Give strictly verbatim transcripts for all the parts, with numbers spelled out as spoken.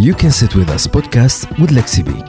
You Can Sit With Us podcast with Lexi B.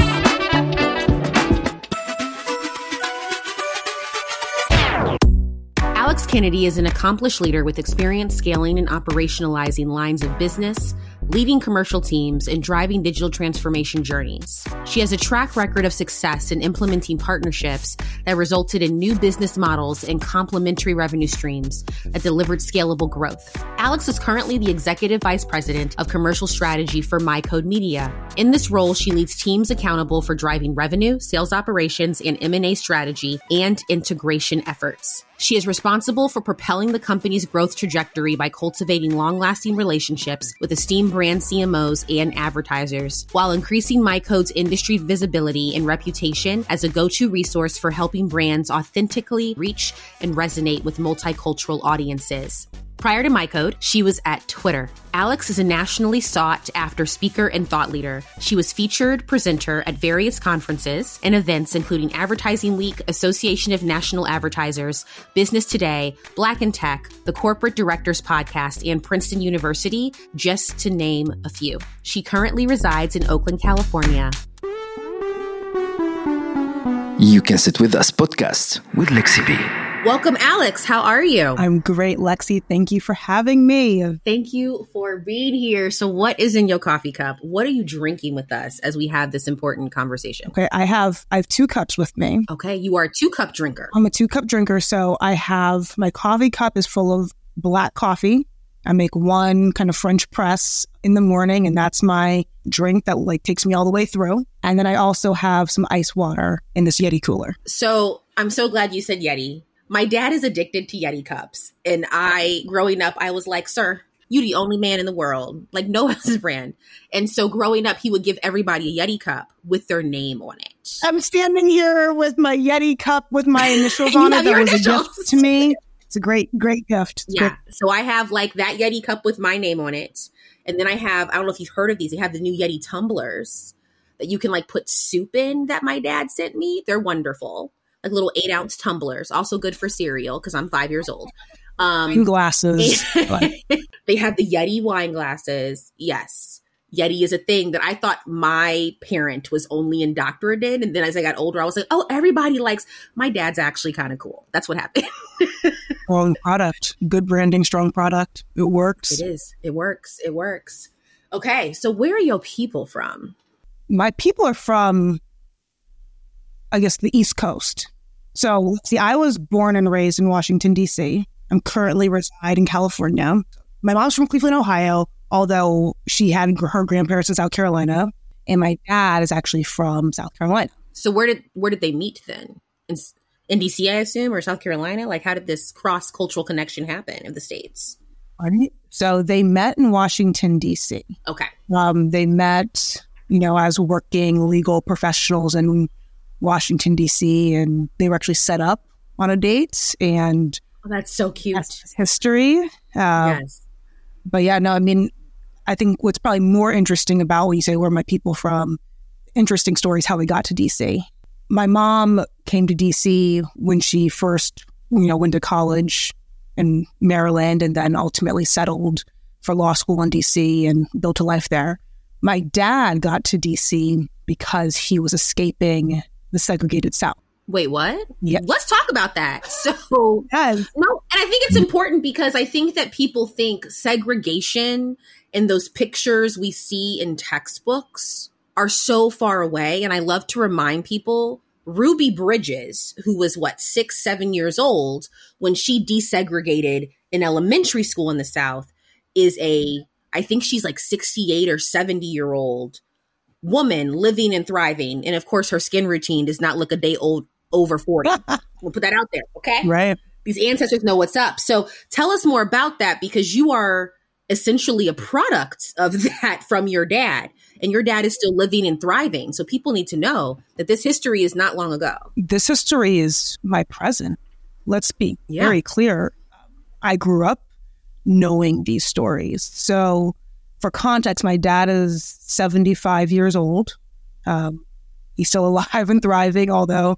Alex Kennedy is an accomplished leader with experience scaling and operationalizing lines of business, leading commercial teams, and driving digital transformation journeys. She has a track record of success in implementing partnerships that resulted in new business models and complementary revenue streams that delivered scalable growth. Alex is currently the Executive Vice President of Commercial Strategy for MyCode Media. In this role, she leads teams accountable for driving revenue, sales operations, and M and A strategy and integration efforts. She is responsible for propelling the company's growth trajectory by cultivating long-lasting relationships with esteemed brand C M Os and advertisers, while increasing MyCode's industry visibility and reputation as a go-to resource for helping brands authentically reach and resonate with multicultural audiences. Prior to MyCode, she was at Twitter. Alex is a nationally sought-after speaker and thought leader. She was featured presenter at various conferences and events, including Advertising Week, Association of National Advertisers, Business Today, Black in Tech, the Corporate Directors Podcast, and Princeton University, just to name a few. She currently resides in Oakland, California. You Can Sit With Us podcast with Lexi B. Welcome, Alex. How are you? I'm great, Lexi. Thank you for having me. Thank you for being here. So what is in your coffee cup? What are you drinking with us as we have this important conversation? Okay, I have I have two cups with me. Okay, you are a two-cup drinker. I'm a two-cup drinker, so I have my coffee cup is full of black coffee. I make one kind of French press in the morning, and that's my drink that like takes me all the way through. And then I also have some ice water in this Yeti cooler. So I'm so glad you said Yeti. My dad is addicted to Yeti cups. And I, growing up, I was like, sir, you the only man in the world. Like, no else's brand. And so growing up, he would give everybody a Yeti cup with their name on it. I'm standing here with my Yeti cup with my initials on it. That was initials. A gift to me. It's a great, great gift. It's yeah. Great. So I have like that Yeti cup with my name on it. And then I have, I don't know if you've heard of these. They have the new Yeti tumblers that you can like put soup in that my dad sent me. They're wonderful. Like little eight ounce tumblers, also good for cereal because I'm five years old. Um, wine glasses. They have the Yeti wine glasses. Yes. Yeti is a thing that I thought my parent was only indoctrinated in. And then as I got older, I was like, oh, everybody likes, my dad's actually kind of cool. That's what happened. Strong product, good branding, strong product. It works. It is. It works. It works. Okay. So where are your people from? My people are from, I guess, the East Coast. So, see, I was born and raised in Washington, D C. I'm currently reside in California. My mom's from Cleveland, Ohio, although she had her grandparents in South Carolina. And my dad is actually from South Carolina. So where did where did they meet then? In, in D C, I assume, or South Carolina? Like, how did this cross-cultural connection happen in the States? So they met in Washington, D C. Okay. Um, they met, you know, as working legal professionals in Washington, D C, and they were actually set up on a date, and oh, that's so cute. That's history. Uh, yes. But yeah, no, I mean, I think what's probably more interesting about when you say, where are my people from? Interesting stories, how we got to D C. My mom came to D C when she first, you know, went to college in Maryland and then ultimately settled for law school in D C and built a life there. My dad got to D C because he was escaping the segregated South. Wait, what? Yeah. Let's talk about that. So, yes. no, and I think it's important because I think that people think segregation and those pictures we see in textbooks are so far away. And I love to remind people, Ruby Bridges, who was what, six, seven years old when she desegregated in elementary school in the South, is a, I think she's like sixty-eight or seventy year old woman living and thriving. And of course, her skin routine does not look a day old over forty. We'll put that out there. Okay. Right. These ancestors know what's up. So tell us more about that, because you are essentially a product of that from your dad, and your dad is still living and thriving. So people need to know that this history is not long ago. This history is my present. Let's be yeah. very clear. I grew up knowing these stories. So for context, my dad is seventy-five years old. Um, he's still alive and thriving, although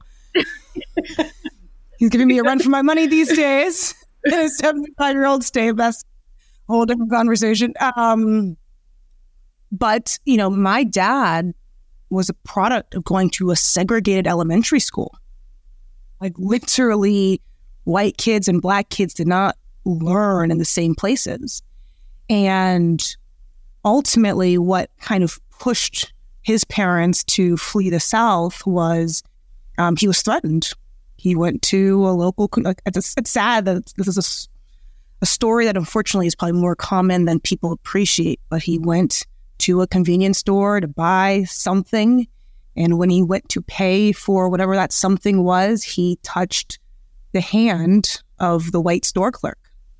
he's giving me a run for my money these days in a seventy-five-year-old state. That's a whole different conversation. Um, But, you know, my dad was a product of going to a segregated elementary school. Like literally white kids and black kids did not learn in the same places. And ultimately what kind of pushed his parents to flee the South was um, he was threatened. He went to a local, it's, it's sad that this is a, a story that unfortunately is probably more common than people appreciate, but he went to a convenience store to buy something. And when he went to pay for whatever that something was, he touched the hand of the white store clerk.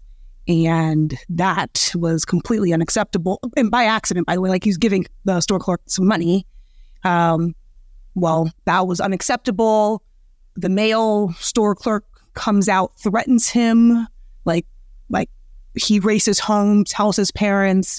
And that was completely unacceptable. And by accident, by the way, like he's giving the store clerk some money. Um, well, that was unacceptable. The male store clerk comes out, threatens him, like, like he races home, tells his parents.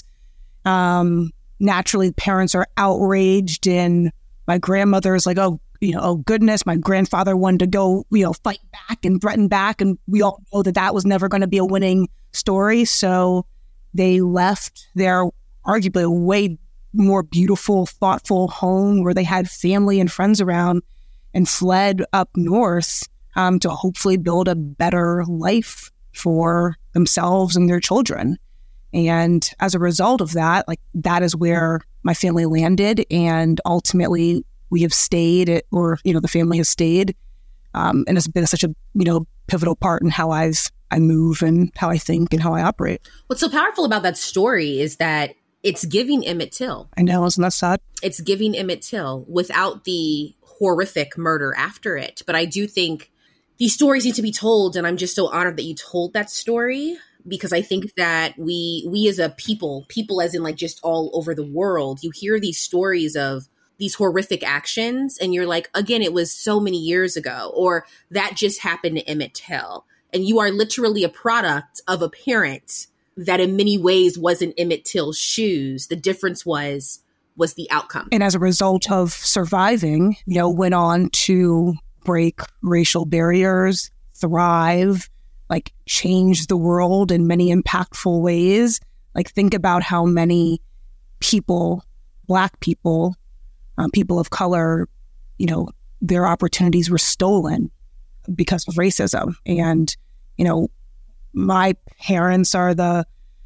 Um, naturally, parents are outraged, and my grandmother's like, oh, you know, oh goodness, my grandfather wanted to go, you know, fight back and threaten back. And we all know that that was never going to be a winning story. So they left their arguably a way more beautiful, thoughtful home where they had family and friends around and fled up north um, to hopefully build a better life for themselves and their children. And as a result of that, like that is where my family landed. And ultimately we have stayed at, or, you know, the family has stayed. Um, and it's been such a, you know, pivotal part in how I've, I move and how I think and how I operate. What's so powerful about that story is that it's giving Emmett Till. I know, isn't that sad? It's giving Emmett Till without the horrific murder after it. But I do think these stories need to be told. And I'm just so honored that you told that story, because I think that we, we as a people, people as in like just all over the world, you hear these stories of these horrific actions and you're like, again, it was so many years ago, or that just happened to Emmett Till. And you are literally a product of a parent that in many ways was in Emmett Till's shoes. The difference was, was the outcome. And as a result of surviving, you know, went on to break racial barriers, thrive, like change the world in many impactful ways. Like think about how many people, Black people, um, people of color, you know, their opportunities were stolen because of racism. And, you know, my parents are the,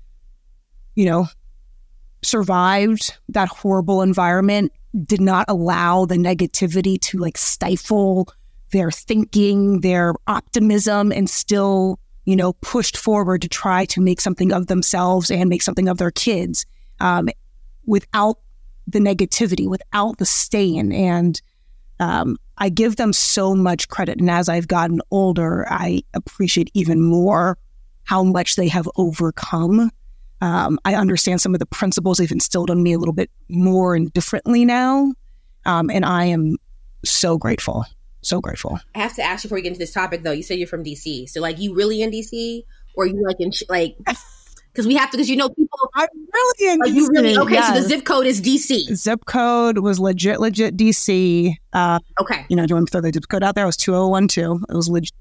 you know, survived that horrible environment, did not allow the negativity to like stifle their thinking, their optimism, and still, you know, pushed forward to try to make something of themselves and make something of their kids um, without the negativity, without the stain. And um, I give them so much credit. And as I've gotten older, I appreciate even more how much they have overcome. Um, I understand some of the principles they've instilled in me a little bit more and differently now. Um, and I am so grateful. So grateful. I have to ask you before we get into this topic, though. You said you're from D C. So, like, you really in D C? Or you, like, in, like, because we have to, because, you know, people. I'm really in like, D C. You really, okay, yes. So the zip code is D C. Zip code was legit, legit D C. Uh, okay. You know, do you want me to throw the zip code out there? It was two oh one two. It was legit.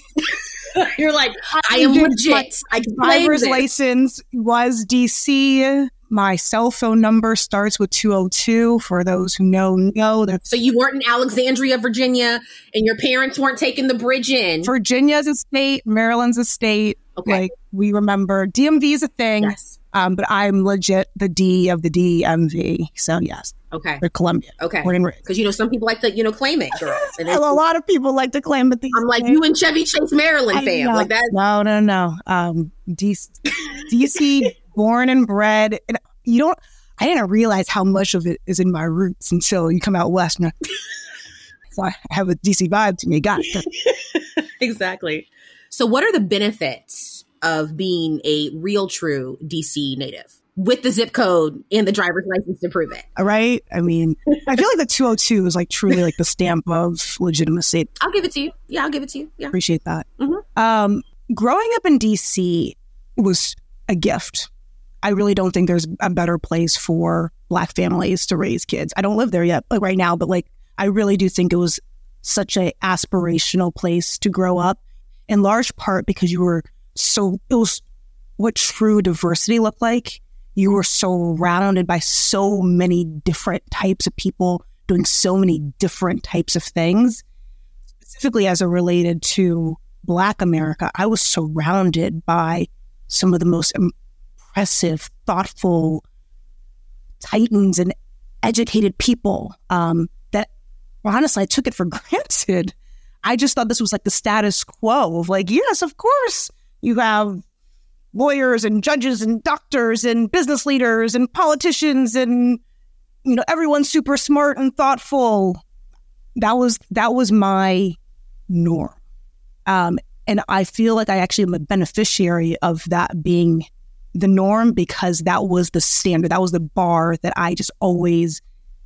You're like, I am legit. My driver's license was D C. My cell phone number starts with two oh two. For those who know, know. So you weren't in Alexandria, Virginia, and your parents weren't taking the bridge in. Virginia's a state, Maryland's a state. Okay. Like, we remember D M V is a thing. Yes. Um, but I'm legit the D of the D M V. So, yes. Okay. They're Columbia. Okay. Because, you know, some people like to, you know, claim it, girl. And a lot of people like to claim it. I'm like, you and Chevy Chase, Maryland fam. Like that. No, no, no. Um, D C, born and bred. And you don't, I didn't realize how much of it is in my roots until you come out west. And so I have a D C vibe to me. Got it. Exactly. So what are the benefits of being a real, true D C native with the zip code and the driver's license to prove it? All right. I mean, I feel like the two oh two is like truly like the stamp of legitimacy. I'll give it to you. Yeah, I'll give it to you. Yeah. Appreciate that. Mm-hmm. Um, growing up in D C was a gift. I really don't think there's a better place for Black families to raise kids. I don't live there yet, like right now, but like, I really do think it was such an aspirational place to grow up, in large part because you were so, it was what true diversity looked like. you were surrounded by so many different types of people doing so many different types of things. Specifically as it related to Black America, I was surrounded by some of the most impressive, thoughtful, titans and educated people um, that honestly, I took it for granted. I just thought this was like the status quo of like, yes, of course, you have lawyers and judges and doctors and business leaders and politicians and, you know, everyone's super smart and thoughtful. That was, that was my norm. Um, and I feel like I actually am a beneficiary of that being the norm because that was the standard. That was the bar that I just always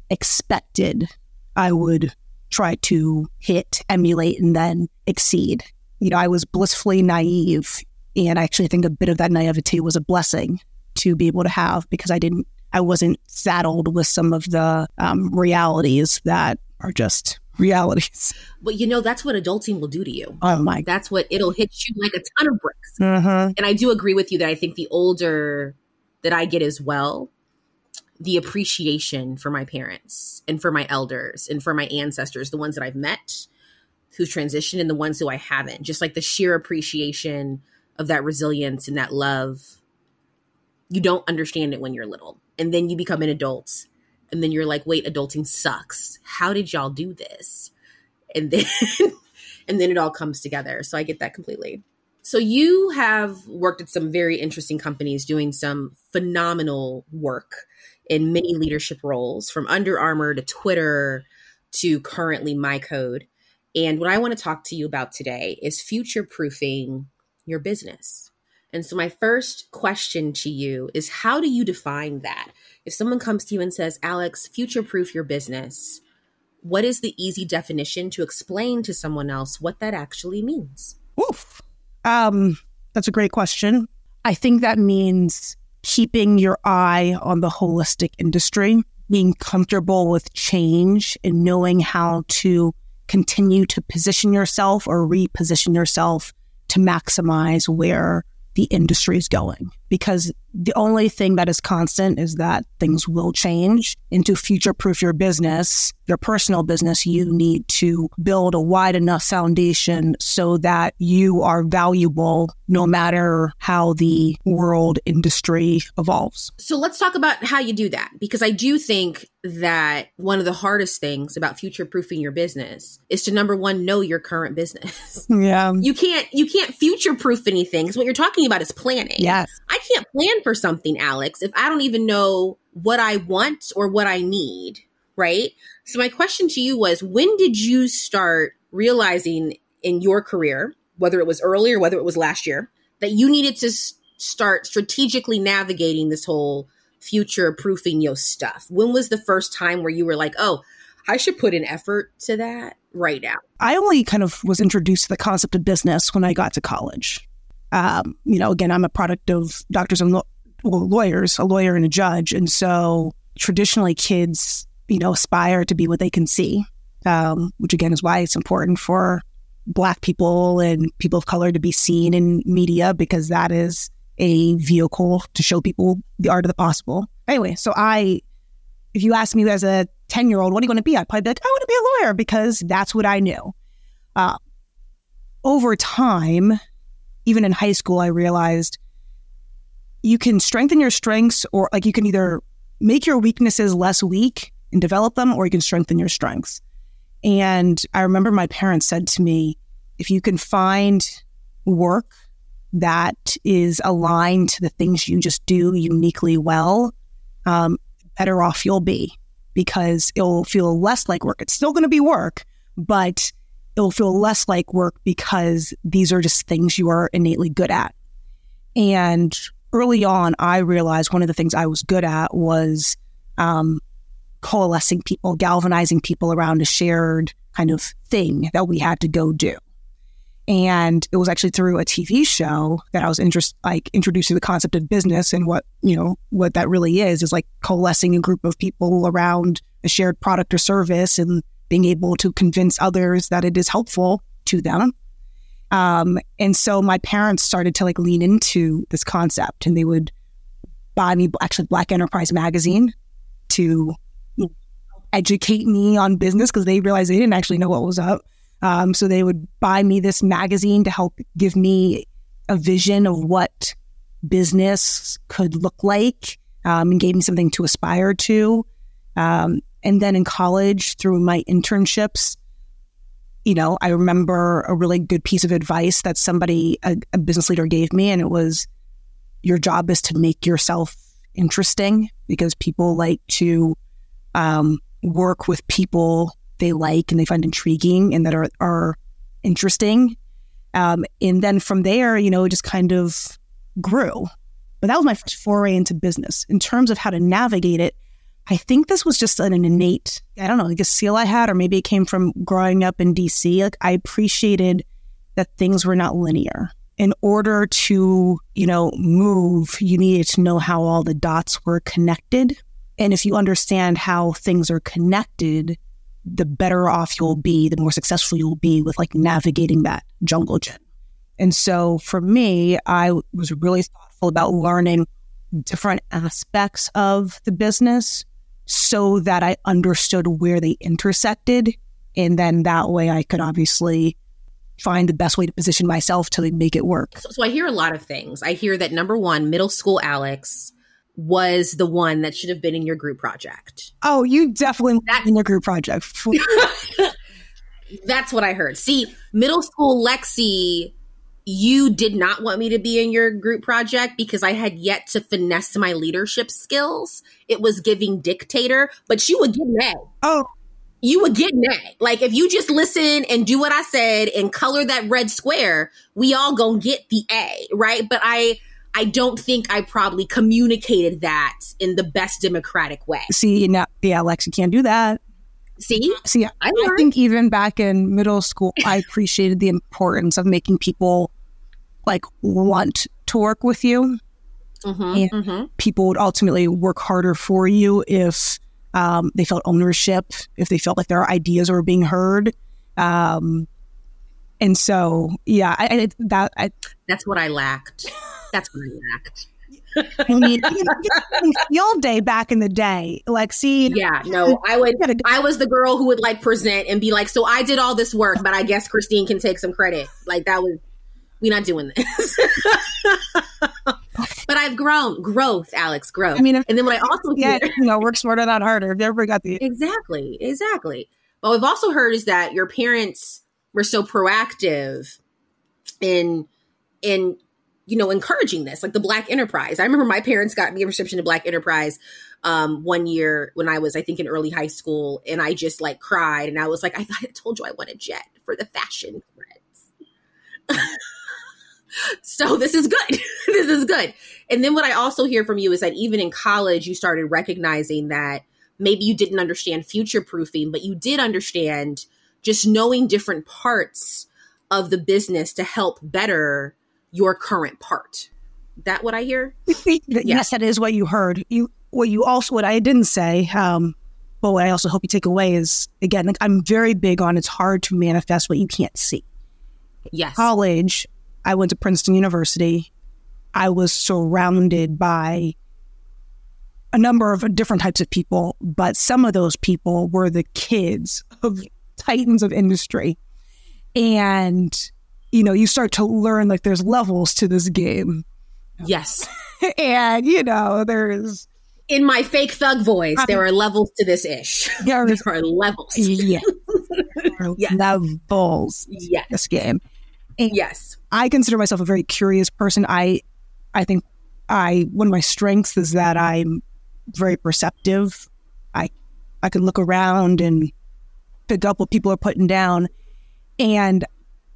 expected I would try to hit, emulate, and then exceed. You know, I was blissfully naive. And I actually think a bit of that naivety was a blessing to be able to have because I didn't, I wasn't saddled with some of the um, realities that are just realities. But you know, that's what adulting will do to you. Oh my. That's what it'll hit you like a ton of bricks. Mm-hmm. And I do agree with you that I think the older that I get as well, the appreciation for my parents and for my elders and for my ancestors, the ones that I've met who've transitioned and the ones who I haven't, just like the sheer appreciation of that resilience and that love. You don't understand it when you're little. And then you become an adult. And then you're like, wait, adulting sucks. How did y'all do this? And then and then it all comes together. So I get that completely. So you have worked at some very interesting companies doing some phenomenal work in many leadership roles, from Under Armour to Twitter to currently MyCode. And what I want to talk to you about today is future-proofing your business. And so my first question to you is, how do you define that? If someone comes to you and says, Alex, future-proof your business, what is the easy definition to explain to someone else what that actually means? Oof. Um, that's a great question. I think that means keeping your eye on the holistic industry, being comfortable with change and knowing how to continue to position yourself or reposition yourself to maximize where the industry is going. Because the only thing that is constant is that things will change. And to future-proof your business, your personal business, you need to build a wide enough foundation so that you are valuable no matter how the world industry evolves. So let's talk about how you do that, because I do think that one of the hardest things about future-proofing your business is to, number one, know your current business. Yeah. You can't you can't future-proof anything, because what you're talking about is planning. Yes. I can't plan for something, Alex, if I don't even know what I want or what I need, right? So my question to you was, when did you start realizing in your career, whether it was early or whether it was last year, that you needed to s- start strategically navigating this whole future-proofing your stuff? When was the first time where you were like, oh, I should put an effort to that right now? I only kind of was introduced to the concept of business when I got to college. Um, you know, again, I'm a product of doctors and lo- well, lawyers, a lawyer and a judge. And so traditionally kids, you know, aspire to be what they can see, um, which again is why it's important for Black people and people of color to be seen in media, because that is a vehicle to show people the art of the possible. Anyway, so I, if you ask me as a ten-year-old, what are you going to be? I'd probably be like, I want to be a lawyer, because that's what I knew. Uh, over time, even in high school, I realized you can strengthen your strengths, or like you can either make your weaknesses less weak and develop them, or you can strengthen your strengths. And I remember my parents said to me, if you can find work that is aligned to the things you just do uniquely well, um, better off you'll be, because it'll feel less like work. It's still going to be work, but it'll feel less like work because these are just things you are innately good at. And early on, I realized one of the things I was good at was um, coalescing people, galvanizing people around a shared kind of thing that we had to go do. And it was actually through a T V show that I was interest, like introduced to the concept of business, and what, you know, what that really is, is like coalescing a group of people around a shared product or service and being able to convince others that it is helpful to them. Um, and so my parents started to like lean into this concept, and they would buy me actually Black Enterprise magazine to educate me on business because they realized they didn't actually know what was up. Um, so they would buy me this magazine to help give me a vision of what business could look like, um, and gave me something to aspire to. Um, and then in college, through my internships, you know, I remember a really good piece of advice that somebody, a, a business leader gave me, and it was, your job is to make yourself interesting, because people like to um, work with people they like and they find intriguing and that are, are interesting. Um, and then from there, you know, it just kind of grew. But that was my first foray into business. In terms of how to navigate it, I think this was just an innate, I don't know, like a skill I had, or maybe it came from growing up in D C. Like, I appreciated that things were not linear. In order to, you know, move, you needed to know how all the dots were connected. And if you understand how things are connected, the better off you'll be, the more successful you'll be with like navigating that jungle gym. And so for me, I was really thoughtful about learning different aspects of the business so that I understood where they intersected. And then that way I could obviously find the best way to position myself to make it work. So, so I hear a lot of things. I hear that number one, middle school Alex was the one that should have been in your group project. Oh, you definitely that, in your group project. That's what I heard. See, middle school Lexi, you did not want me to be in your group project because I had yet to finesse my leadership skills. It was giving dictator, but you would get an A. Oh, you would get an A. Like, if you just listen and do what I said and color that red square, we all gonna get the A, right? But I... I don't think I probably communicated that in the best democratic way. See, now, yeah, Lex, you can't do that. See? See, I, I think even back in middle school, I appreciated the importance of making people like want to work with you. Mm-hmm, and mm-hmm. people would ultimately work harder for you if um, they felt ownership, if they felt like their ideas were being heard. Um, and so, yeah, I, I, that I, that's what I lacked. That's what I lacked. I mean, field day back in the day, like, see, yeah, no, I would. I was the girl who would like present and be like, "So I did all this work, but I guess Christine can take some credit." Like, that was, we're not doing this. But I've grown, growth, Alex, growth. I mean, if, and then what I also yeah, hear, you know, work smarter, not harder. If everybody got the exactly, exactly. But what I've also heard is that your parents were so proactive in in. you know, encouraging this, like the Black Enterprise. I remember my parents got me a prescription to Black Enterprise um, one year when I was, I think, in early high school. And I just like cried. And I was like, I thought I told you I wanted Jet for the fashion threads. So this is good. This is good. And then what I also hear from you is that even in college, you started recognizing that maybe you didn't understand future proofing, but you did understand just knowing different parts of the business to help better your current part. That what I hear? Yes, yes, that is what you heard. You, what you also, what I didn't say, um, but what I also hope you take away is, again, like, I'm very big on it's hard to manifest what you can't see. Yes. College, I went to Princeton University. I was surrounded by a number of different types of people, but some of those people were the kids of titans of industry. And you know, you start to learn like there's levels to this game. Yes. And, you know, there's... In my fake thug voice, um, there are levels to this ish. There are levels. Yeah. There are yes. levels yes. to this game. And yes. I consider myself a very curious person. I I think I one of my strengths is that I'm very perceptive. I I can look around and pick up what people are putting down. And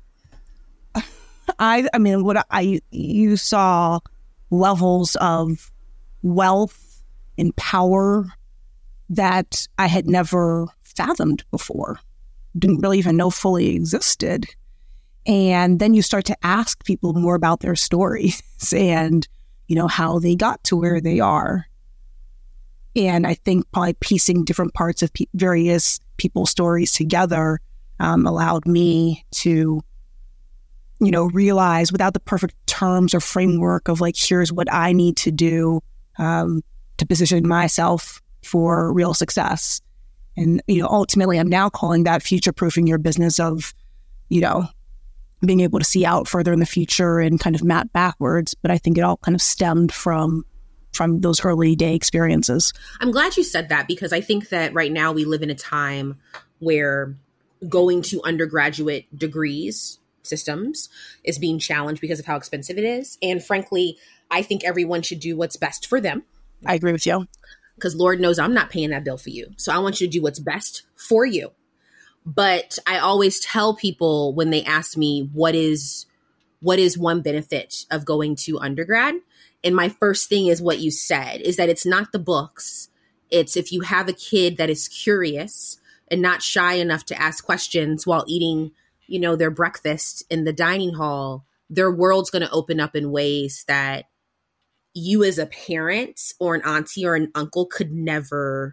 I, I mean, what I, you saw levels of wealth and power that I had never fathomed before, didn't really even know fully existed. And then you start to ask people more about their stories and, you know, how they got to where they are. And I think probably piecing different parts of pe- various people's stories together um, allowed me to, you know, realize without the perfect terms or framework of like, here's what I need to do, um, to position myself for real success. And, you know, ultimately, I'm now calling that future-proofing your business of, you know, being able to see out further in the future and kind of map backwards. But I think it all kind of stemmed from from those early day experiences. I'm glad you said that, because I think that right now we live in a time where going to undergraduate degrees systems is being challenged because of how expensive it is. And frankly, I think everyone should do what's best for them. I agree with you. Because Lord knows I'm not paying that bill for you. So I want you to do what's best for you. But I always tell people when they ask me, what is what is one benefit of going to undergrad? And my first thing is what you said, is that it's not the books. It's if you have a kid that is curious and not shy enough to ask questions while eating, you know, their breakfast in the dining hall, their world's going to open up in ways that you as a parent or an auntie or an uncle could never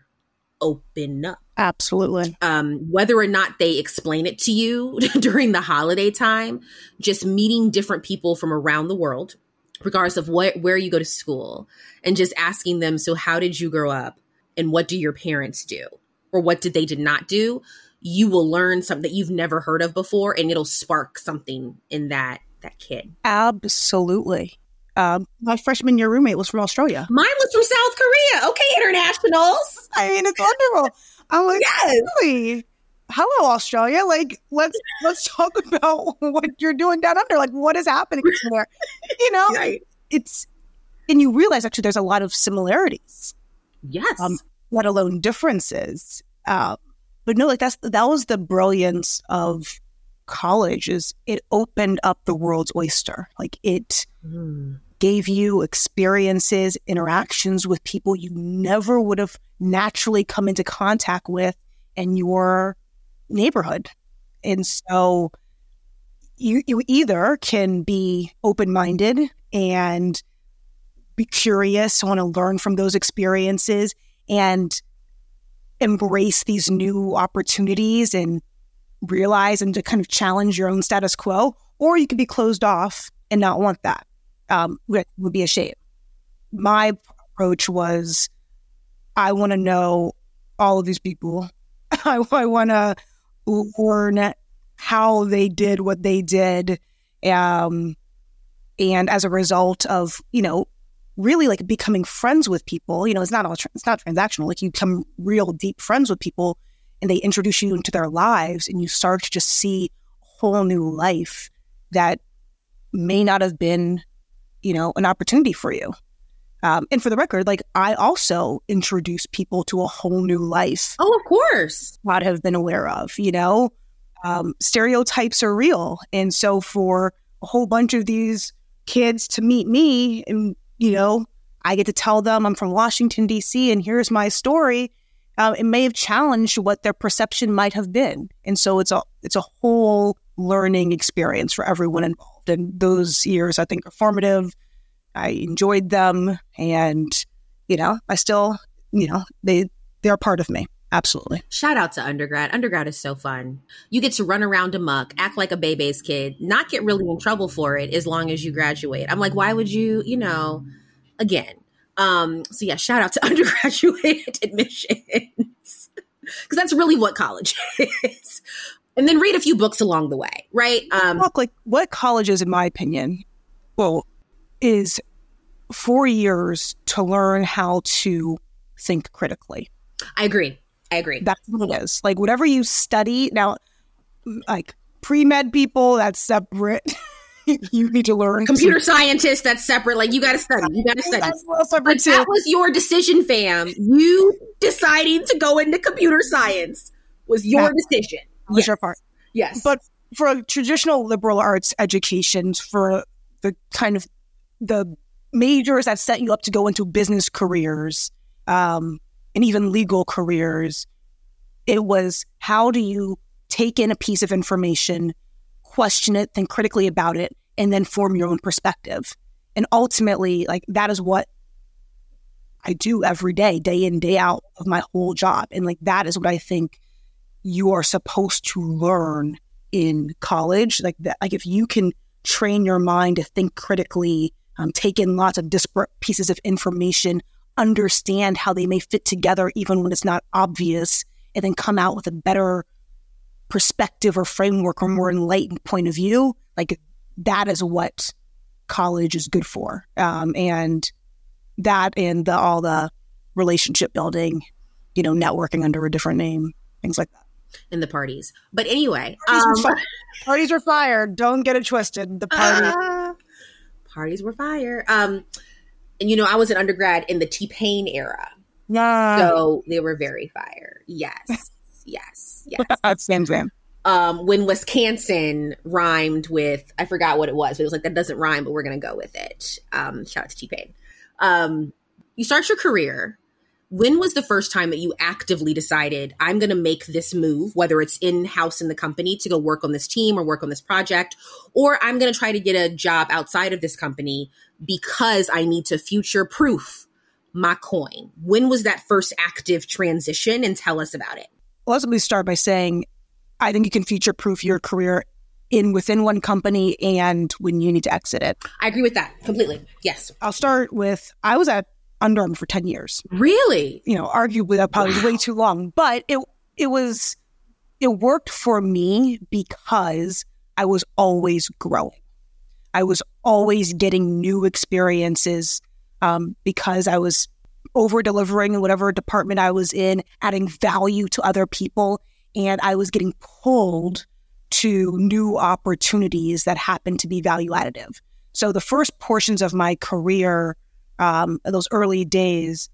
open up. Absolutely. Um, whether or not they explain it to you during the holiday time, just meeting different people from around the world, regardless of what, where you go to school, and just asking them, so how did you grow up? And what do your parents do? Or what did they did not do? You will learn something that you've never heard of before, and it'll spark something in that that kid. Absolutely. Um, my freshman year roommate was from Australia. Mine was from South Korea. Okay, internationals. I mean, it's wonderful. I'm like, yes. Really? Hello, Australia. Like, let's let's talk about what you're doing down under. Like, what is happening there? You know, right. It's, and you realize actually there's a lot of similarities. Yes. Um, let alone differences. Uh, but no, like that's that was the brilliance of college. Is it opened up the world's oyster. Like it mm. gave you experiences, interactions with people you never would have naturally come into contact with in your neighborhood. And so you you either can be open-minded and be curious, want to learn from those experiences and embrace these new opportunities and realize and to kind of challenge your own status quo, or you could be closed off and not want that. Um, it would be a shame. My approach was, I want to know all of these people. I, I want to learn how they did what they did. Um, and as a result of, you know, really like becoming friends with people, you know, it's not all, tra- it's not transactional. Like you become real deep friends with people and they introduce you into their lives and you start to just see a whole new life that may not have been, you know, an opportunity for you. Um, and for the record, like I also introduce people to a whole new life. Oh, of course. Not have been aware of, you know, um, stereotypes are real. And so for a whole bunch of these kids to meet me and, you know, I get to tell them I'm from Washington, D C, and here's my story. Uh, it may have challenged what their perception might have been. And so it's a it's a whole learning experience for everyone involved. And those years, I think, are formative. I enjoyed them. And, you know, I still, you know, they, they're part of me. Absolutely. Shout out to undergrad. Undergrad is so fun. You get to run around amok, act like a baby's kid, not get really in trouble for it as long as you graduate. I'm like, why would you, you know, again. Um, so yeah, shout out to undergraduate admissions because that's really what college is. And then read a few books along the way, right? Um, Look, like what college is, in my opinion, well, is four years to learn how to think critically. I agree. I agree. That's what it is. Like whatever you study now, like pre-med people, that's separate. You need to learn. Computer scientists, that's separate. Like you got to study. You got to study. That's well separate but too. That was your decision, fam. You deciding to go into computer science was your yeah. decision. Was yes. your part. Yes. But for a traditional liberal arts education, for the kind of the majors that set you up to go into business careers um, and even legal careers, it was how do you take in a piece of information, question it, think critically about it, and then form your own perspective. And ultimately, like that is what I do every day, day in, day out of my whole job. And like that is what I think you are supposed to learn in college. Like that, like if you can train your mind to think critically, um, take in lots of disparate pieces of information, understand how they may fit together even when it's not obvious, and then come out with a better perspective or framework or more enlightened point of view. Like that is what college is good for. Um, and that and the, all the relationship building, you know, networking under a different name, things like that. And the parties. But anyway. Parties, um, are, parties are fire. Don't get it twisted. The party. Uh, parties were fire. Um, and, you know, I was an undergrad in the T-Pain era. Yeah. So they were very fire. Yes. Yes. Yes. Same, same. Um, when Wisconsin rhymed with, I forgot what it was, but it was like, that doesn't rhyme, but we're going to go with it. Um, shout out to T-Pain. Um, you start your career. When was the first time that you actively decided, I'm going to make this move, whether it's in-house in the company to go work on this team or work on this project, or I'm going to try to get a job outside of this company because I need to future-proof my coin? When was that first active transition? And tell us about it. Well, let me start by saying, I think you can future-proof your career in within one company and when you need to exit it. I agree with that completely. Yes. I'll start with, I was at Under Armour for ten years. Really? You know, arguably that probably wow. was way too long, but it it was, it worked for me because I was always growing. I was always getting new experiences um, because I was over-delivering in whatever department I was in, adding value to other people, and I was getting pulled to new opportunities that happened to be value additive. So the first portions of my career, um, those early days,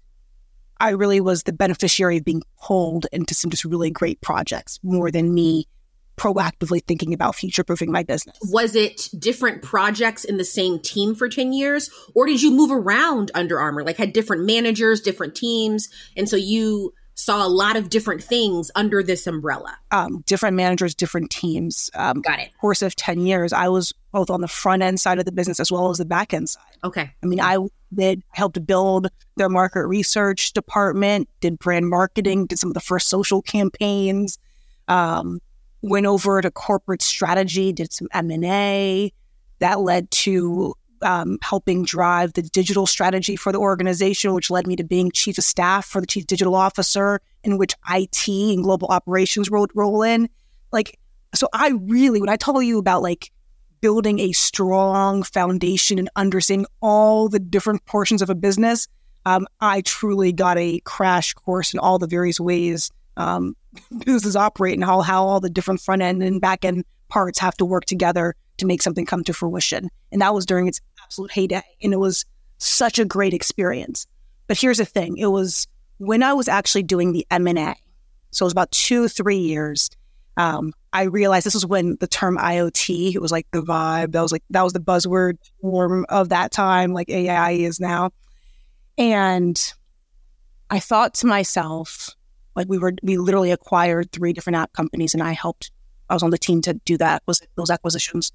I really was the beneficiary of being pulled into some just really great projects more than me proactively thinking about future-proofing my business. Was it different projects in the same team for ten years? Or did you move around Under Armour, like had different managers, different teams? And so you saw a lot of different things under this umbrella. Um, different managers, different teams. Um, Got it. Course of ten years, I was both on the front end side of the business as well as the back end side. Okay. I mean, I did help to build their market research department, did brand marketing, did some of the first social campaigns, um, went over to corporate strategy, did some M and A. That led to um, helping drive the digital strategy for the organization, which led me to being chief of staff for the chief digital officer, in which I T and global operations roll, roll in. Like, so I really, when I tell you about like building a strong foundation and understanding all the different portions of a business, um, I truly got a crash course in all the various ways um, businesses operate and how, how all the different front end and back end parts have to work together to make something come to fruition. And that was during its absolute heyday. And it was such a great experience. But here's the thing. It was when I was actually doing the M and A. So it was about two, three years. Um, I realized this was when the term I O T, it was like the vibe. That was like, that was the buzzword form of that time, like A I is now. And I thought to myself, like we were, we literally acquired three different app companies and I helped, I was on the team to do that, was those acquisitions.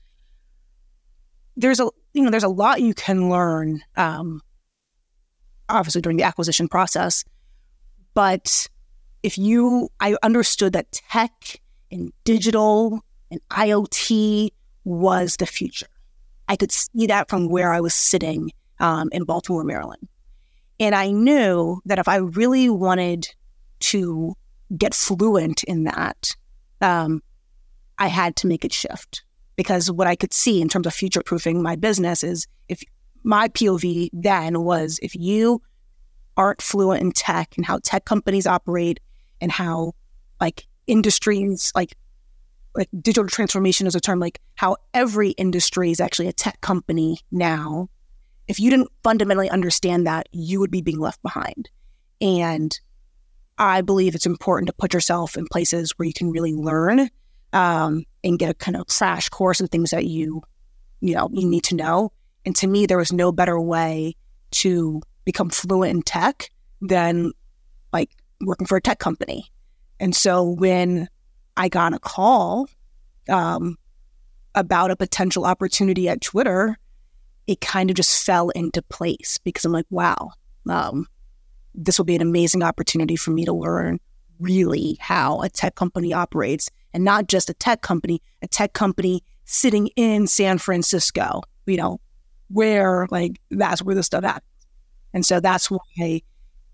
There's a, you know, there's a lot you can learn, um, obviously during the acquisition process, but if you, I understood that tech and digital and I O T was the future. I could see that from where I was sitting um, in Baltimore, Maryland. And I knew that if I really wanted to get fluent in that, um, I had to make it shift. Because what I could see in terms of future-proofing my business is if my P O V then was if you aren't fluent in tech and how tech companies operate and how like industries, like like digital transformation is a term, like how every industry is actually a tech company now. If you didn't fundamentally understand that, you would be being left behind. And I believe it's important to put yourself in places where you can really learn um, and get a kind of crash course of things that you, you know, you need to know. And to me, there was no better way to become fluent in tech than like working for a tech company. And so when I got a call um, about a potential opportunity at Twitter, it kind of just fell into place because I'm like, wow, um, this will be an amazing opportunity for me to learn really how a tech company operates, and not just a tech company, a tech company sitting in San Francisco, you know, where like that's where the stuff happens. And so that's why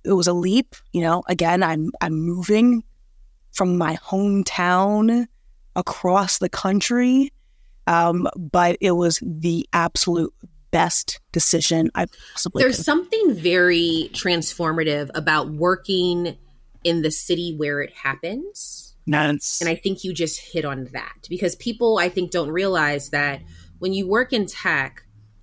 it was a leap. You know, again, I'm I'm moving from my hometown across the country, um, but it was the absolute best decision I possibly There's could. something very transformative about working in the city where it happens. Nice. And I think you just hit on that because people, I think, don't realize that when you work in tech,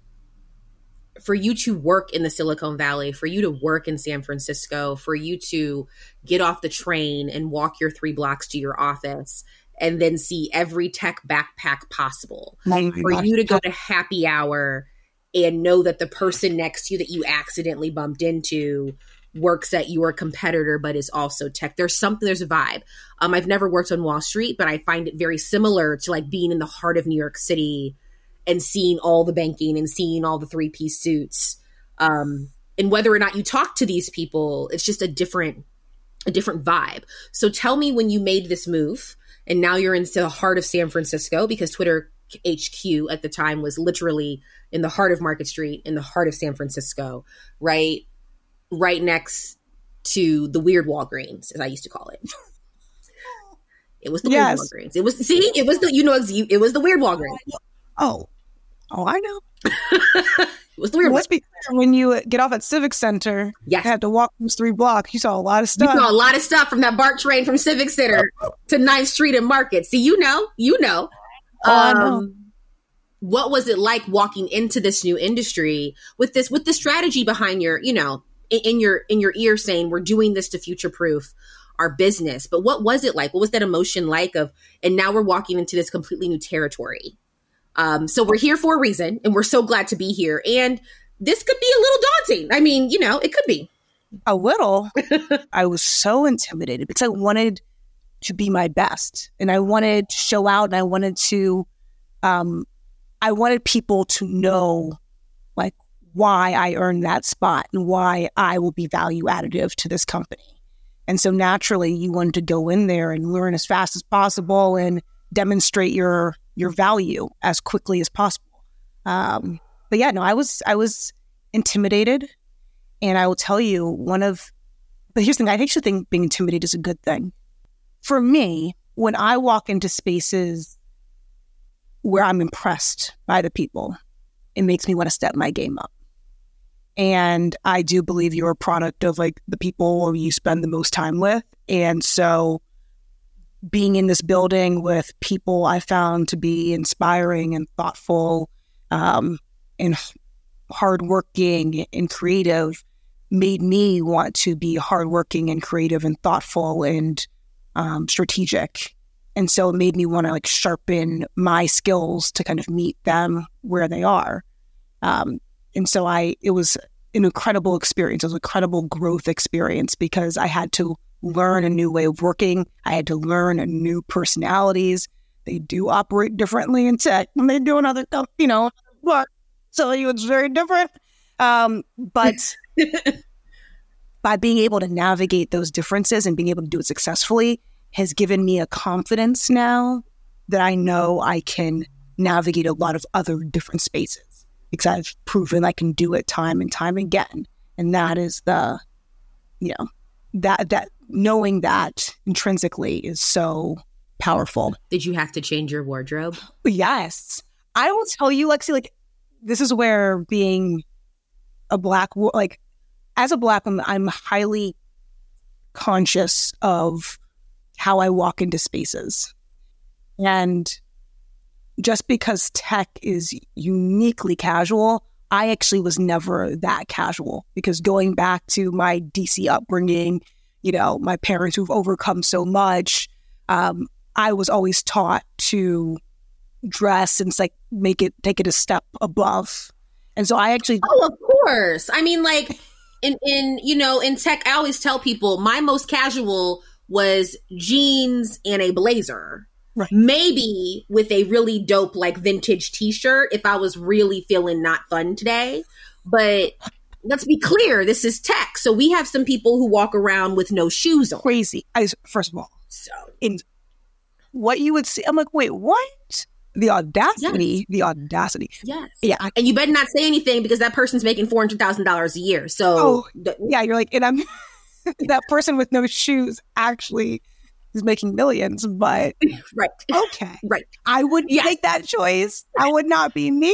for you to work in the Silicon Valley, for you to work in San Francisco, for you to get off the train and walk your three blocks to your office and then see every tech backpack possible, Oh for gosh. you to go to happy hour and know that the person next to you that you accidentally bumped into works at your competitor, but is also tech. There's something, there's a vibe. Um, I've never worked on Wall Street, but I find it very similar to like being in the heart of New York City and seeing all the banking and seeing all the three-piece suits. Um, and whether or not you talk to these people, it's just a different, a different vibe. So tell me when you made this move and now you're into the heart of San Francisco, because Twitter H Q at the time was literally in the heart of Market Street, in the heart of San Francisco, right? Right next to the weird Walgreens, as I used to call it. It was the Yes. weird Walgreens. It was, see, it was the, you know, it was the weird Walgreens. Oh, oh, I know. It was the weird Let's Walgreens. be clear. When you get off at Civic Center, Yes. you had to walk those three blocks. You saw a lot of You stuff. saw a lot of stuff from that BART train from Civic Center to ninth Street and Market. See, you know, you know. Oh, I know. Um, what was it like walking into this new industry with this, with the strategy behind your, you know, in, in your, in your ear saying, we're doing this to future proof our business. But what was it like? What was that emotion like of, and now we're walking into this completely new territory. Um, so we're here for a reason and we're so glad to be here. And this could be a little daunting. I mean, you know, it could be. A little. I was so intimidated because I wanted to be my best and I wanted to show out and I wanted to, um, I wanted people to know like why I earned that spot and why I will be value additive to this company. And so naturally you wanted to go in there and learn as fast as possible and demonstrate your, your value as quickly as possible. Um, but yeah, no, I was, I was intimidated. And I will tell you one of, but here's the thing, I actually think being intimidated is a good thing. For me, when I walk into spaces where I'm impressed by the people, it makes me want to step my game up. And I do believe you're a product of like the people you spend the most time with. And so being in this building with people I found to be inspiring and thoughtful um, and hardworking and creative made me want to be hardworking and creative and thoughtful and um, strategic. And so it made me want to like sharpen my skills to kind of meet them where they are. Um, and so I, it was an incredible experience. It was an incredible growth experience because I had to learn a new way of working. I had to learn a new personalities. They do operate differently in tech when they do another stuff, you know, but so it's very different. Um, but by being able to navigate those differences and being able to do it successfully has given me a confidence now that I know I can navigate a lot of other different spaces because I've proven I can do it time and time again. And that is the, you know, that, that knowing that intrinsically is so powerful. Did you have to change your wardrobe? Yes. I will tell you, Lexi, like, this is where being a Black, like, as a Black woman, I'm highly conscious of how I walk into spaces. And just because tech is uniquely casual, I actually was never that casual because going back to my D C upbringing, you know, my parents who've overcome so much, um, I was always taught to dress and like make it, take it a step above. And so I actually... Oh, of course. I mean, like in, in, you know, in tech, I always tell people my most casual was jeans and a blazer. Right. Maybe with a really dope, like vintage t-shirt if I was really feeling not fun today. But let's be clear, this is tech. So we have some people who walk around with no shoes on. Crazy. I, first of all, So in what you would see, I'm like, wait, what? The audacity, Yes. the audacity. yes. Yeah. I, And you better not say anything because that person's making four hundred thousand dollars a year. So Oh, th- yeah. You're like, and I'm, that person with no shoes actually is making millions, but right. Okay. Right. I would yeah. make that choice. That would not be me,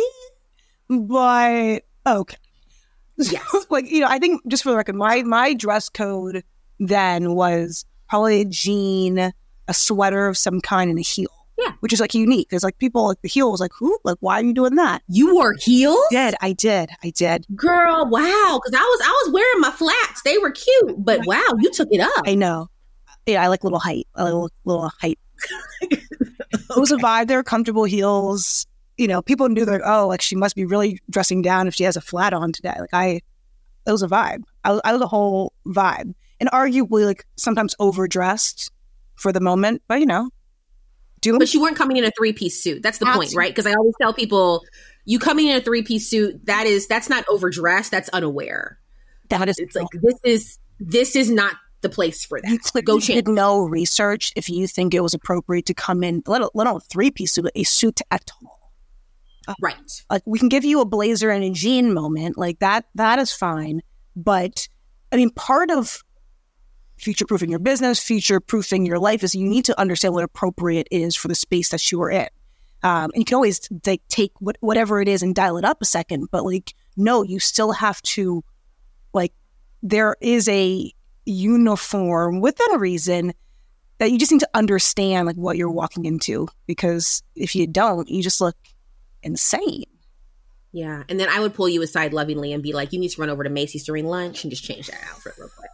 but okay. Yes. Like, you know, I think just for the record, my, my dress code then was probably a jean, a sweater of some kind, and a heel. Yeah. Which is like unique. There's like people like the heels, like, who? Like, why are you doing that? You wore heels? I did. I did. I did. Girl, wow. Because I was I was wearing my flats. They were cute. But wow, you took it up. I know. Yeah, I like little height. I like little, little height. Okay. It was a vibe. They're comfortable heels. You know, people knew that, oh, like she must be really dressing down if she has a flat on today. Like I, it was a vibe. I was, I was a whole vibe. And arguably like sometimes overdressed for the moment, but you know. Do but you weren't coming in a three-piece suit. That's the Absolutely. point, right? Because I always tell people, you coming in a three-piece suit, that is, that's not overdressed, that's unaware. That is. It's like, this is, this is not the place for that. You Go change. Did no research if you think it was appropriate to come in, let, let alone a three-piece suit, a suit at all. Uh, right. Like we can give you a blazer and a jean moment, like that, that is fine. But I mean, part of future-proofing your business, future-proofing your life is you need to understand what appropriate is for the space that you are in. Um, and you can always like take what, whatever it is and dial it up a second. But like, no, you still have to, like, there is a uniform within a reason that you just need to understand like what you're walking into. Because if you don't, you just look insane. Yeah. And then I would pull you aside lovingly and be like, you need to run over to Macy's during lunch and just change that outfit real quick.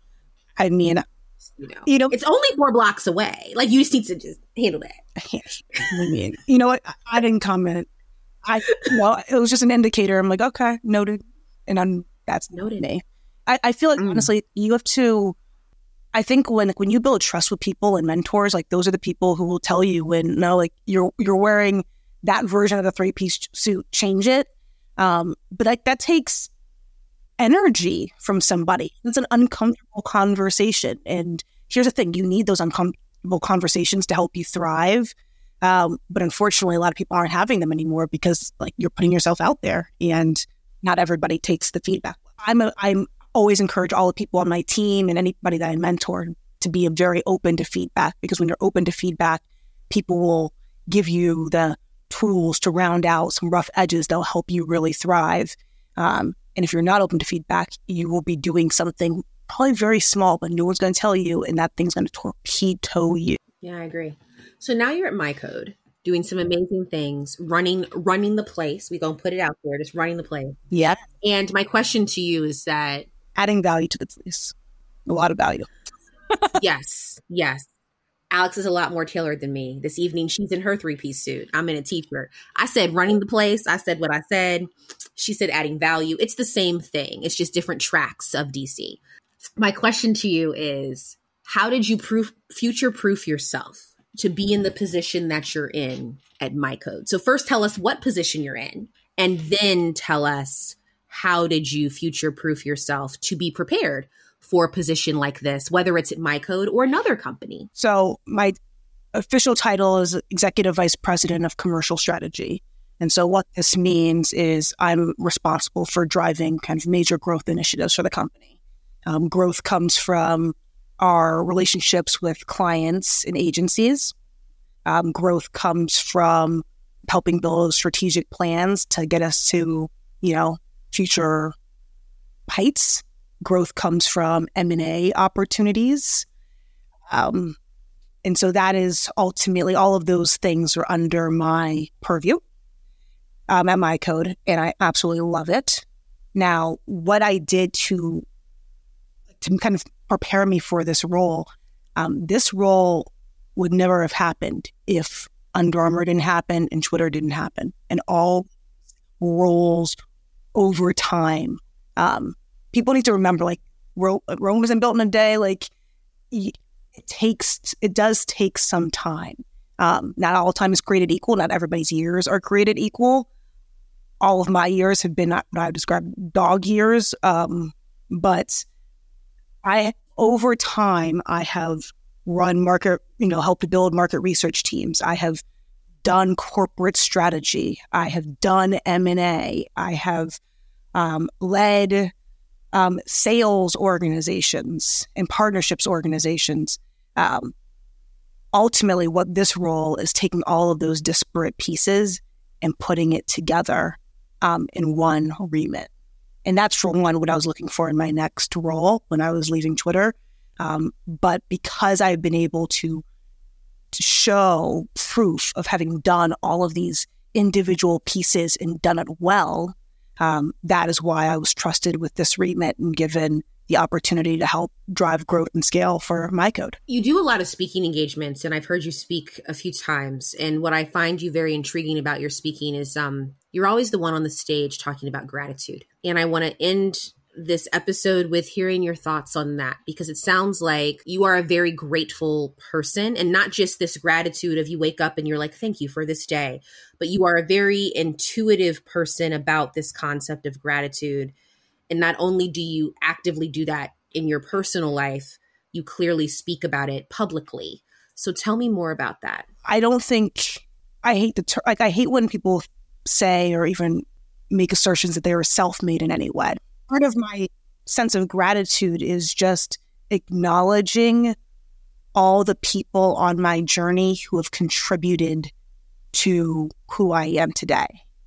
I mean, you know, you know, it's only four blocks away. Like you just need to just handle that. I mean, you know what? I, I didn't comment. I well, it was just an indicator. I'm like, okay, noted, and I'm that's noted. Me. I, I feel like mm. honestly, you have to. I think when when you build trust with people and mentors, like those are the people who will tell you when no, like you're you're wearing that version of the three piece suit, change it. Um, but like that takes energy from somebody. It's an uncomfortable conversation. And here's the thing, you need those uncomfortable conversations to help you thrive. Um, but unfortunately, a lot of people aren't having them anymore because like you're putting yourself out there and not everybody takes the feedback. I'm a, I'm always encourage all the people on my team and anybody that I mentor to be very open to feedback, because when you're open to feedback, people will give you the tools to round out some rough edges that'll help you really thrive. Um, And if you're not open to feedback, you will be doing something probably very small, but no one's going to tell you, and that thing's going to torpedo you. Yeah, I agree. So now you're at MyCode, doing some amazing things, running running the place. We're going to put it out there, just running the place. Yeah. And my question to you is that... adding value to the place. A lot of value. Yes, yes. Alex is a lot more tailored than me. This evening, she's in her three-piece suit. I'm in a t-shirt. I said running the place. I said what I said. She said adding value. It's the same thing. It's just different tracks of D C. My question to you is, how did you proof, future-proof yourself to be in the position that you're in at MyCode? So first tell us what position you're in, and then tell us how did you future-proof yourself to be prepared for a position like this, whether it's at MyCode or another company? So my official title is Executive Vice President of Commercial Strategy. And so what this means is I'm responsible for driving kind of major growth initiatives for the company. Um, growth comes from our relationships with clients and agencies. Um, growth comes from helping build strategic plans to get us to, you know, future heights. Growth comes from M and A opportunities. Um, and so that is ultimately, all of those things are under my purview um, at MyCode, and I absolutely love it. Now, what I did to, to kind of prepare me for this role, um, this role would never have happened if Under Armour didn't happen and Twitter didn't happen. And all roles over time, um, people need to remember, like, Rome, Rome isn't built in a day. Like, it takes, it does take some time. Um, not all time is created equal. Not everybody's years are created equal. All of my years have been what I would describe dog years. Um, but I, over time, I have run market, you know, helped to build market research teams. I have done corporate strategy. I have done M and A. I have um, led um, sales organizations and partnerships organizations. Um, ultimately, what this role is taking all of those disparate pieces and putting it together um, in one remit. And that's for one, what I was looking for in my next role when I was leaving Twitter. Um, but because I've been able to, to show proof of having done all of these individual pieces and done it well, um, that is why I was trusted with this remit and given the opportunity to help drive growth and scale for MyCode. You do a lot of speaking engagements, and I've heard you speak a few times. And what I find you very intriguing about your speaking is um, you're always the one on the stage talking about gratitude. And I want to end this episode with hearing your thoughts on that, because it sounds like you are a very grateful person, and not just this gratitude of you wake up and you're like, thank you for this day, but you are a very intuitive person about this concept of gratitude. And not only do you actively do that in your personal life, you clearly speak about it publicly. So tell me more about that. I don't think, I hate the, ter- like I hate when people say or even make assertions that they were self-made in any way. Part of my sense of gratitude is just acknowledging all the people on my journey who have contributed to who I am today.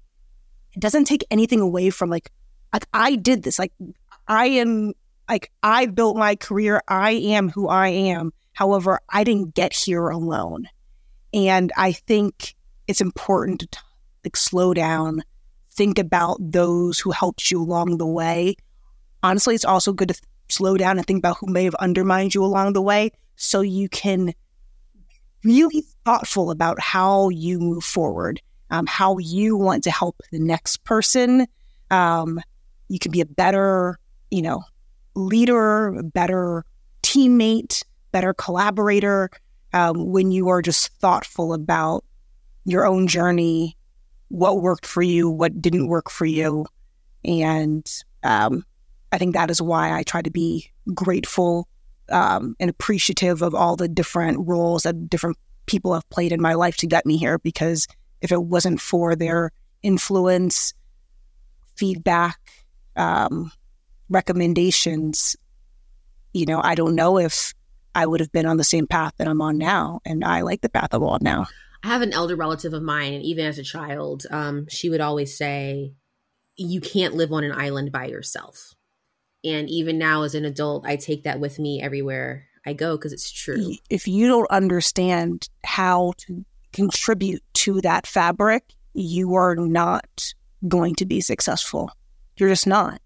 It doesn't take anything away from like, like I did this, like I am, like I built my career. I am who I am. However, I didn't get here alone. And I think it's important to like slow down, think about those who helped you along the way. Honestly, it's also good to th- slow down and think about who may have undermined you along the way, so you can really thoughtful about how you move forward, um, how you want to help the next person. Um, you can be a better, you know, leader, a better teammate, better collaborator um, when you are just thoughtful about your own journey, what worked for you, what didn't work for you. And um, I think that is why I try to be grateful um, and appreciative of all the different roles that different people have played in my life to get me here. Because if it wasn't for their influence, feedback, um, recommendations, you know, I don't know if I would have been on the same path that I'm on now. And I like the path I'm on now. I have an elder relative of mine, and even as a child, um, she would always say, you can't live on an island by yourself. And even now as an adult, I take that with me everywhere I go because it's true. If you don't understand how to contribute to that fabric, you are not going to be successful. You're just not.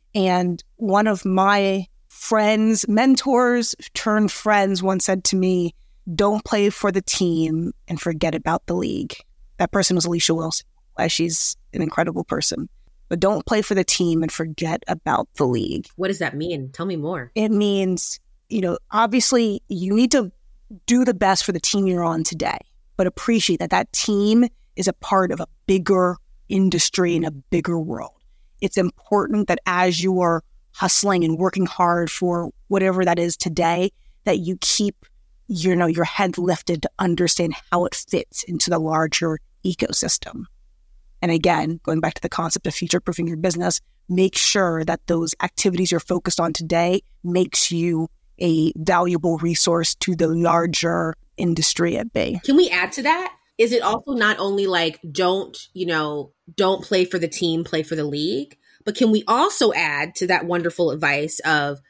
And one of my friends, mentors turned friends once said to me, don't play for the team and forget about the league. That person was Alicia Wilson. She's an incredible person. But don't play for the team and forget about the league. What does that mean? Tell me more. It means, you know, obviously you need to do the best for the team you're on today, but appreciate that that team is a part of a bigger industry and a bigger world. It's important that as you are hustling and working hard for whatever that is today, that you keep, you know, your head lifted to understand how it fits into the larger ecosystem. And again, going back to the concept of future-proofing your business, make sure that those activities you're focused on today makes you a valuable resource to the larger industry at bay. Can we add to that? Is it also not only like, don't, you know, don't play for the team, play for the league, but can we also add to that wonderful advice of,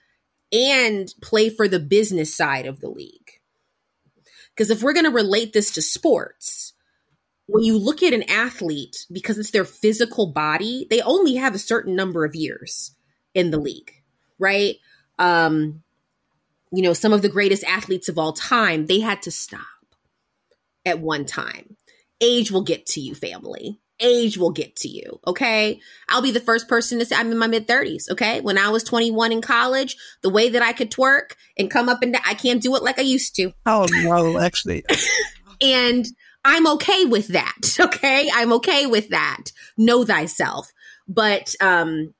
and play for the business side of the league? Because if we're going to relate this to sports, when you look at an athlete, because it's their physical body, they only have a certain number of years in the league, right? Um, you know, some of the greatest athletes of all time, they had to stop at one time. Age will get to you, family. Age will get to you, okay? I'll be the first person to say I'm in my mid-thirties, okay? When I was twenty-one in college, the way that I could twerk and come up and down, I can't do it like I used to. Oh, no, actually. And I'm okay with that, okay? I'm okay with that. Know thyself. But um,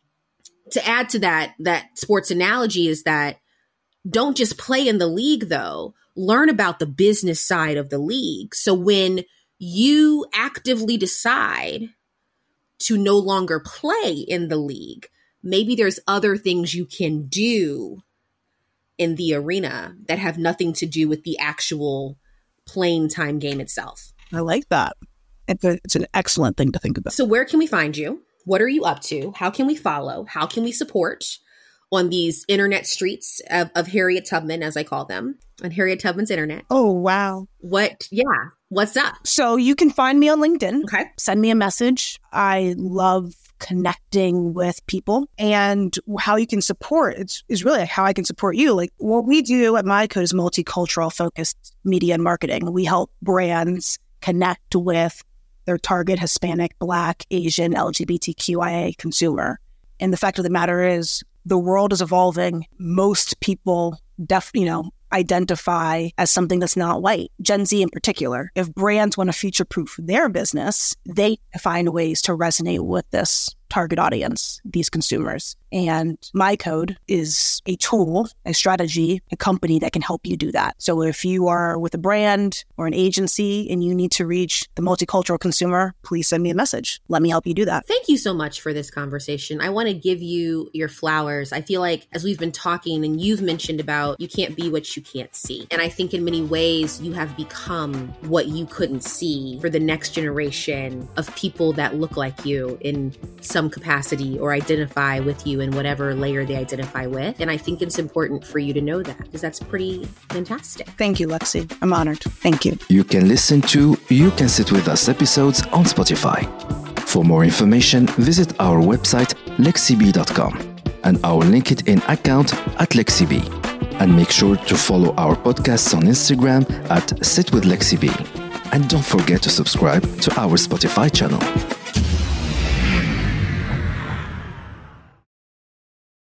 to add to that, that sports analogy is that don't just play in the league, though. Learn about the business side of the league. So when you actively decide to no longer play in the league, maybe there's other things you can do in the arena that have nothing to do with the actual playing time game itself. I like that. It's, a, it's an excellent thing to think about. So where can we find you? What are you up to? How can we follow? How can we support on these internet streets of, of Harriet Tubman, as I call them, on Harriet Tubman's internet? Oh, wow. What? Yeah. What's up? So you can find me on LinkedIn. Okay. Send me a message. I love connecting with people, and how you can support it's is really how I can support you. Like what we do at MyCode is multicultural focused media and marketing. We help brands connect with their target Hispanic, Black, Asian, L G B T Q I A consumer. And the fact of the matter is the world is evolving. Most people def you know identify as something that's not white, Gen Z in particular. If brands want to future-proof their business, they find ways to resonate with this target audience, these consumers. And MyCode is a tool, a strategy, a company that can help you do that. So if you are with a brand or an agency and you need to reach the multicultural consumer, please send me a message. Let me help you do that. Thank you so much for this conversation. I want to give you your flowers. I feel like as we've been talking and you've mentioned about you can't be what you can't see. And I think in many ways you have become what you couldn't see for the next generation of people that look like you in some capacity or identify with you in whatever layer they identify with. And I think it's important for you to know that because that's pretty fantastic. Thank you, Lexi. I'm honored. Thank you. You can listen to You Can Sit With Us episodes on Spotify. For more information, visit our website lexib dot com and our LinkedIn account at lexib. And make sure to follow our podcasts on Instagram at Sit With Lexib. And don't forget to subscribe to our Spotify channel.